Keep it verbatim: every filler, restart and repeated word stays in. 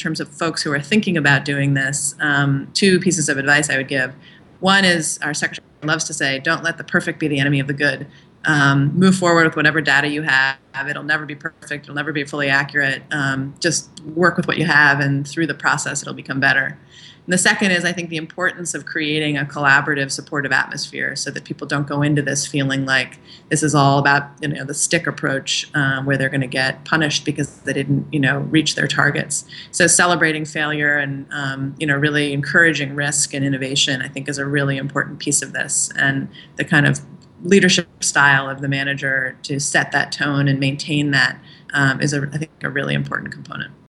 terms of folks who are thinking about doing this, um, two pieces of advice I would give. One is, our secretary loves to say, don't let the perfect be the enemy of the good. Um, move forward with whatever data you have. It'll never be perfect. It'll never be fully accurate. Um, just work with what you have, and through the process, it'll become better. And the second is, I think, the importance of creating a collaborative, supportive atmosphere so that people don't go into this feeling like this is all about, you know, the stick approach, um, where they're going to get punished because they didn't, you know, reach their targets. So celebrating failure and, um, you know, really encouraging risk and innovation, I think, is a really important piece of this. And the kind of leadership style of the manager to set that tone and maintain that um, is, a, I think, a really important component.